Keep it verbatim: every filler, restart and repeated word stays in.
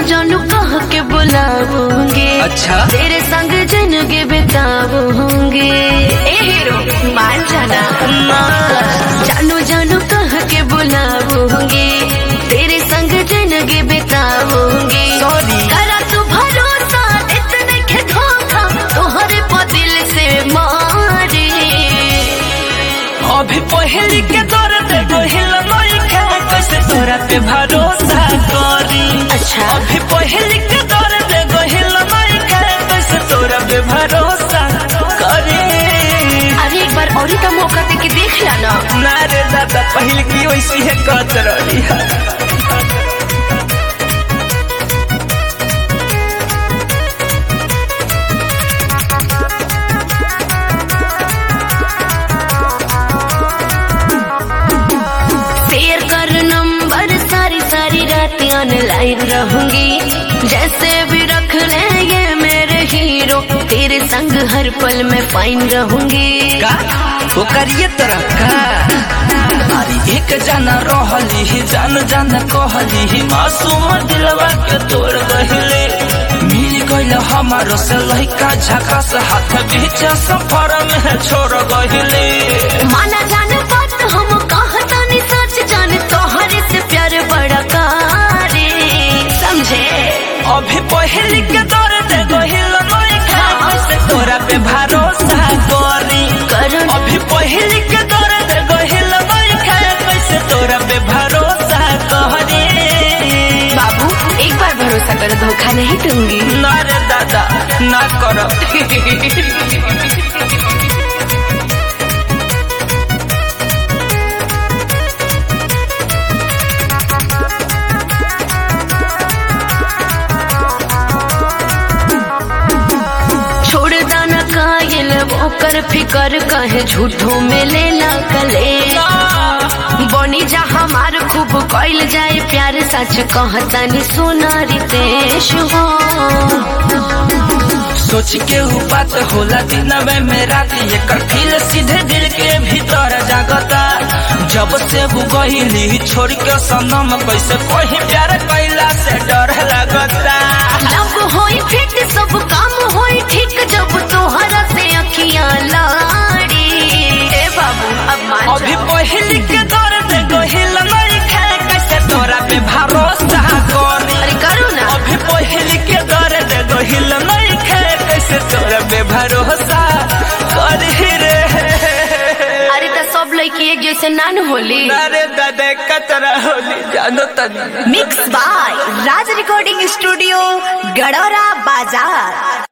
जानू कह के बुलाऊंगे, अच्छा तेरे संग जिंदगी बिताऊंगे। ए हीरो मान जाना, जानू जानू कह के बुलाऊंगे, तेरे संग जिंदगी बिताऊंगे। करा तू भरोसा इतने के धोखा, तोहरे पर दिल से मारे। अभी पहली के दर्द गोहिल नहीं खा, कैसे तोरा पे भरोसा करी। अच्छा अभी पहली के दर्द गोहिल नहीं खा, कैसे तोरा पे भरोसा करी। अरे एक बार और का मौका दे के देख लाना। ना रे दादा पहले की वैसी है कत रही है। शेयर कर नंबर, सारी सारी रात ऑनलाइन रहूंगी, जैसे भी रख ले ये मेरे हीरो, तेरे संग हर पल में फाइन रहूंगी। का वो करिए तरह का अरे एक जाना रहली ही जान जान कहली ही, मासूम दिलवा के तोड़ गहिले। मिल गइल हमारो से लइका झकास, हाथ बीच सफर में छोड़ गहिले। माना जान बात हम कहता नहीं सच, जान तोहरे से प्यार बड़ा कारे, समझे। अभी पहली के दर्द गहिल नहीं खा, कैसे तोरा पे भरोसा करी। करो ना। अभी पहली के दर्द गहिल नहीं खा, कैसे तोरा पे भरोसा करी। बाबू एक बार भरोसा कर, धोखा नहीं दूंगी। ना रे दादा ना करो। छोड़ दाना कायल वो कर फिकर, कहे झूठों में ले ला कले। बनी जा हमार खूब कइल जाए प्यार, सच कहता नहीं सोनारी तेश हो। सोच के उ बात होला दिन में मेरा, ये फील सीधे दिल के भीतर जागता। जब से वो गहिली छोड़ के सनम, कैसे कोई प्यार कैला से डर लगता। लव होई फिट सब काम होई ठीक, जब तोहरा से अखियां लाड़ी। ए बाबू अब मान अभी पहली के दर्द गहिल नहीं खा, कैसे तोरा पे भरोसा करी। अरे करो ना। अभी पहली के दर्द गहिल नहीं खा, कैसे तोरा पे भरोसा करी रे। अरे तो सब लड़की एक जैसे नान होली। अरे दादा कतरा होली जानो तनी। Mix by Raj recording studio, Gadora बाजार।